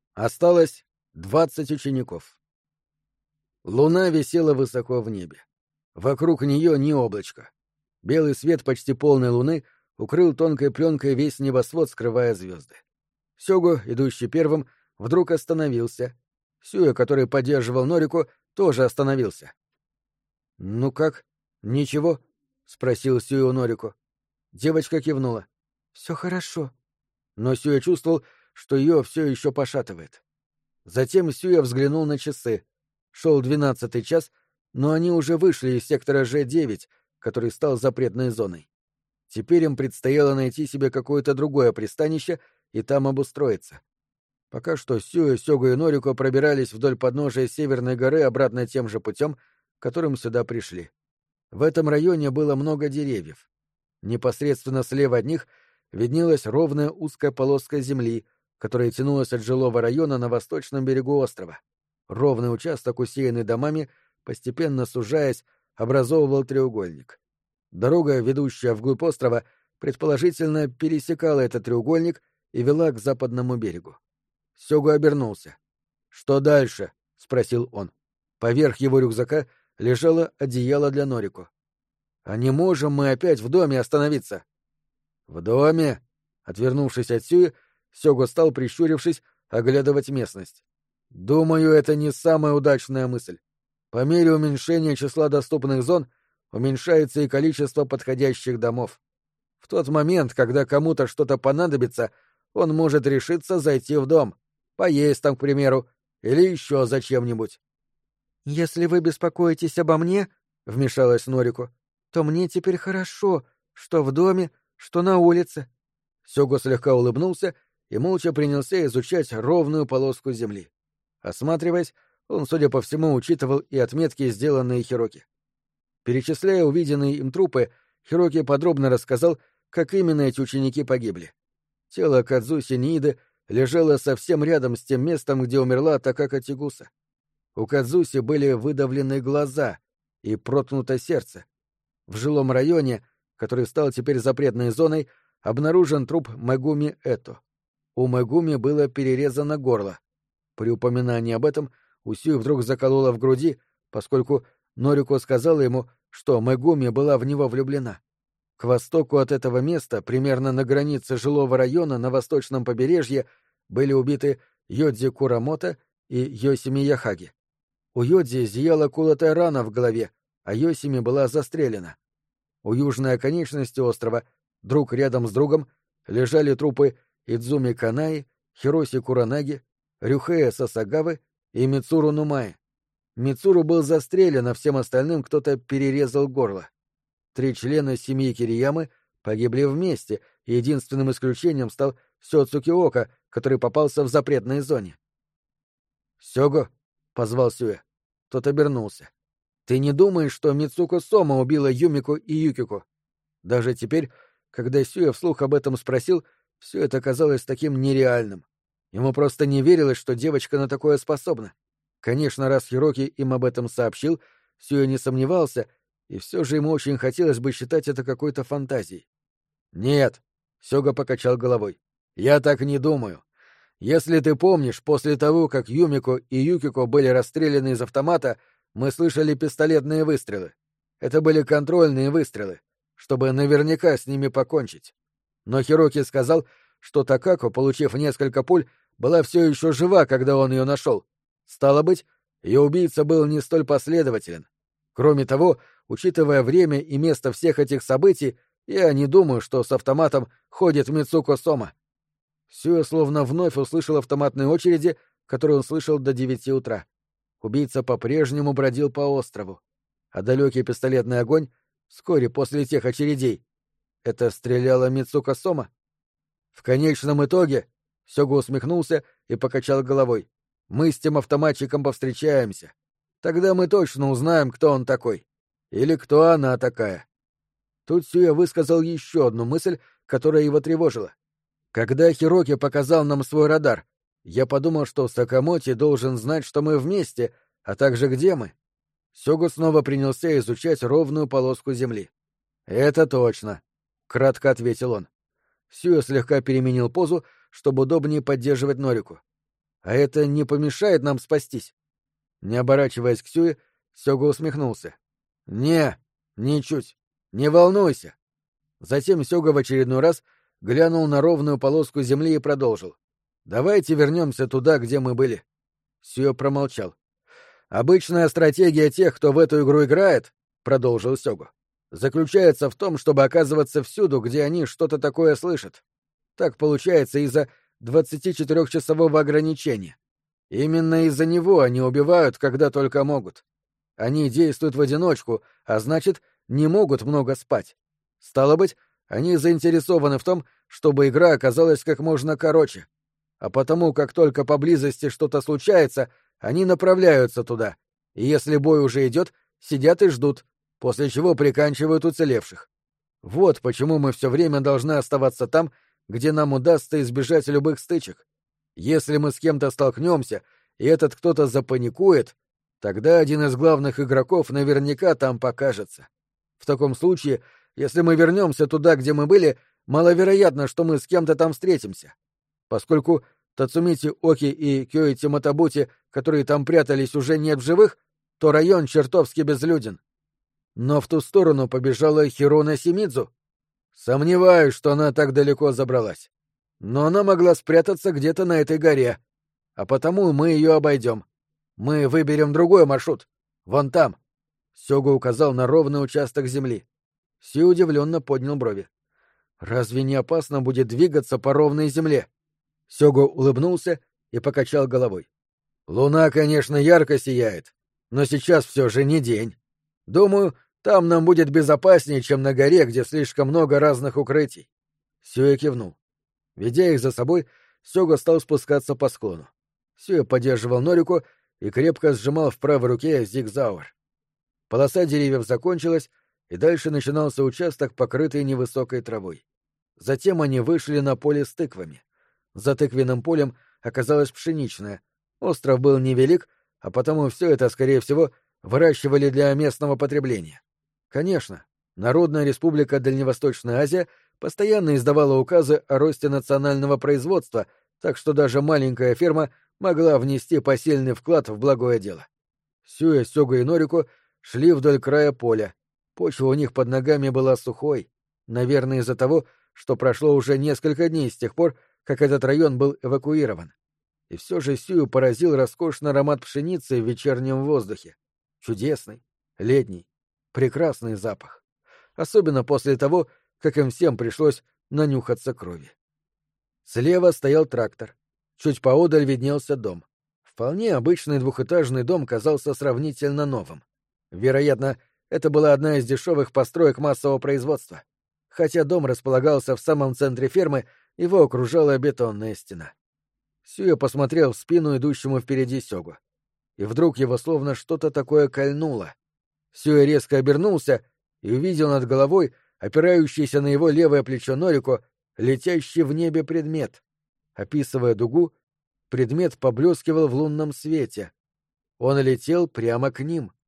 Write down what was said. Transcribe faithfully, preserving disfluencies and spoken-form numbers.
Осталось двадцать учеников. Луна висела высоко в небе. Вокруг нее ни облачка. Белый свет почти полной луны укрыл тонкой пленкой весь небосвод, скрывая звезды. Сёгу, идущий первым, вдруг остановился. Сюэ, который поддерживал Норику, тоже остановился. — Ну как? Ничего? — спросил Сюэ у Норику. Девочка кивнула. — Все хорошо. Но Сюэ чувствовал, что ее все еще пошатывает. Затем Сюэ взглянул на часы. Шел двенадцатый час, но они уже вышли из сектора Ж девять, который стал запретной зоной. Теперь им предстояло найти себе какое-то другое пристанище и там обустроиться. Пока что Сюэ, Сёгу и Норико пробирались вдоль подножия Северной горы обратно тем же путем, которым сюда пришли. В этом районе было много деревьев. Непосредственно слева от них виднелась ровная узкая полоска земли, которая тянулась от жилого района на восточном берегу острова. Ровный участок, усеянный домами, постепенно сужаясь, образовывал треугольник. Дорога, ведущая вглубь острова, предположительно пересекала этот треугольник и вела к западному берегу. Сёгу обернулся. «Что дальше?» — спросил он. Поверх его рюкзака лежало одеяло для Норико. «А не можем мы опять в доме остановиться?» «В доме?» — отвернувшись от Сюэ, Сёгу стал, прищурившись, оглядывать местность. «Думаю, это не самая удачная мысль. По мере уменьшения числа доступных зон уменьшается и количество подходящих домов. В тот момент, когда кому-то что-то понадобится, он может решиться зайти в дом, поесть там, к примеру, или еще зачем-нибудь». «Если вы беспокоитесь обо мне, — вмешалась Норико, — то мне теперь хорошо, что в доме, что на улице». Сёгу слегка улыбнулся и молча принялся изучать ровную полоску земли. Осматриваясь, он, судя по всему, учитывал и отметки, сделанные Хироки. Перечисляя увиденные им трупы, Хироки подробно рассказал, как именно эти ученики погибли. Тело Кадзуси Нииды лежало совсем рядом с тем местом, где умерла Такака Тигуса. У Кадзуси были выдавлены глаза и проткнуто сердце. В жилом районе, который стал теперь запретной зоной, обнаружен труп Мегуми Это. У Мегуми было перерезано горло. При упоминании об этом у Сюэ вдруг заколола в груди, поскольку Норико сказала ему, что Мегуми была в него влюблена. К востоку от этого места, примерно на границе жилого района на восточном побережье, были убиты Йодзи Курамото и Йосими Яхаги. У Йодзи зияла колотая рана в голове, а Йосими была застрелена. У южной оконечности острова, друг рядом с другом, лежали трупы Идзуми Канаи, Хироси Куранаги, Рюхея Сасагавы и Мицуру Нумаи. Мицуру был застрелен, а всем остальным кто-то перерезал горло. Три члена семьи Кириямы погибли вместе, и единственным исключением стал Сёцуки Ока, который попался в запретной зоне. «Сёго», — позвал Сюэ. Тот обернулся. «Ты не думаешь, что Мицуко Сома убила Юмико и Юкико?» Даже теперь, когда Сюэ вслух об этом спросил, все это казалось таким нереальным. Ему просто не верилось, что девочка на такое способна. Конечно, раз Хироки им об этом сообщил, Сюэ не сомневался, и все же ему очень хотелось бы считать это какой-то фантазией. «Нет», — Сёга покачал головой, — «я так не думаю. Если ты помнишь, после того, как Юмико и Юкико были расстреляны из автомата, мы слышали пистолетные выстрелы. Это были контрольные выстрелы, чтобы наверняка с ними покончить. Но Хироки сказал, что Такако, получив несколько пуль, была все еще жива, когда он ее нашел. Стало быть, ее убийца был не столь последователен. Кроме того, учитывая время и место всех этих событий, я не думаю, что с автоматом ходит Мицуко Сома». Сюэ словно вновь услышал автоматные очереди, которые он слышал до девяти утра. Убийца по-прежнему бродил по острову. А далекий пистолетный огонь вскоре после тех очередей — это стреляла Мицуко Сома? В конечном итоге Сёгу усмехнулся и покачал головой. «Мы с тем автоматчиком повстречаемся. Тогда мы точно узнаем, кто он такой. Или кто она такая». Тут Сюэ высказал еще одну мысль, которая его тревожила. «Когда Хироки показал нам свой радар, я подумал, что Сакамоти должен знать, что мы вместе, а также где мы». Сёгу снова принялся изучать ровную полоску земли. «Это точно», — кратко ответил он. Сюэ слегка переменил позу, чтобы удобнее поддерживать Норику. А это не помешает нам спастись? Не оборачиваясь к Сюэ, Сёга усмехнулся. Не, ничуть. Не волнуйся. Затем Сёга в очередной раз глянул на ровную полоску земли и продолжил. Давайте вернемся туда, где мы были. Сюэ промолчал. Обычная стратегия тех, кто в эту игру играет, продолжил Сёга, заключается в том, чтобы оказываться всюду, где они что-то такое слышат. Так получается из-за двадцатичетырёхчасового ограничения. Именно из-за него они убивают, когда только могут. Они действуют в одиночку, а значит, не могут много спать. Стало быть, они заинтересованы в том, чтобы игра оказалась как можно короче. А потому, как только поблизости что-то случается, они направляются туда, и если бой уже идет, сидят и ждут, после чего приканчивают уцелевших. Вот почему мы все время должны оставаться там, где нам удастся избежать любых стычек. Если мы с кем-то столкнемся, и этот кто-то запаникует, тогда один из главных игроков наверняка там покажется. В таком случае, если мы вернемся туда, где мы были, маловероятно, что мы с кем-то там встретимся. Поскольку Тацумити Оки и Кёити Матабути, которые там прятались, уже нет в живых, то район чертовски безлюден. Но в ту сторону побежала Хироно Симидзу. Сомневаюсь, что она так далеко забралась. Но она могла спрятаться где-то на этой горе. А потому мы ее обойдем. Мы выберем другой маршрут. Вон там. Сёга указал на ровный участок земли. Си удивленно поднял брови. Разве не опасно будет двигаться по ровной земле? Сёга улыбнулся и покачал головой. Луна, конечно, ярко сияет, но сейчас все же не день. Думаю, там нам будет безопаснее, чем на горе, где слишком много разных укрытий. Сюэ кивнул. Ведя их за собой, Сёга стал спускаться по склону. Сюэ поддерживал Норику и крепко сжимал в правой руке зигзауэр. Полоса деревьев закончилась, и дальше начинался участок, покрытый невысокой травой. Затем они вышли на поле с тыквами. За тыквенным полем оказалось пшеничное. Остров был невелик, а потому все это, скорее всего, выращивали для местного потребления. Конечно, Народная Республика Дальневосточная Азия постоянно издавала указы о росте национального производства, так что даже маленькая ферма могла внести посильный вклад в благое дело. Сюэ, Сёга и Норику шли вдоль края поля. Почва у них под ногами была сухой, наверное, из-за того, что прошло уже несколько дней с тех пор, как этот район был эвакуирован. И все же Сюю поразил роскошный аромат пшеницы в вечернем воздухе. Чудесный, летний, прекрасный запах. Особенно после того, как им всем пришлось нанюхаться крови. Слева стоял трактор. Чуть поодаль виднелся дом. Вполне обычный двухэтажный дом казался сравнительно новым. Вероятно, это была одна из дешевых построек массового производства. Хотя дом располагался в самом центре фермы, его окружала бетонная стена. Сюэ посмотрел в спину идущему впереди Сёгу. И вдруг его словно что-то такое кольнуло. Сюэ резко обернулся и увидел над головой, опирающийся на его левое плечо Норику, летящий в небе предмет. Описывая дугу, предмет поблескивал в лунном свете. Он летел прямо к ним.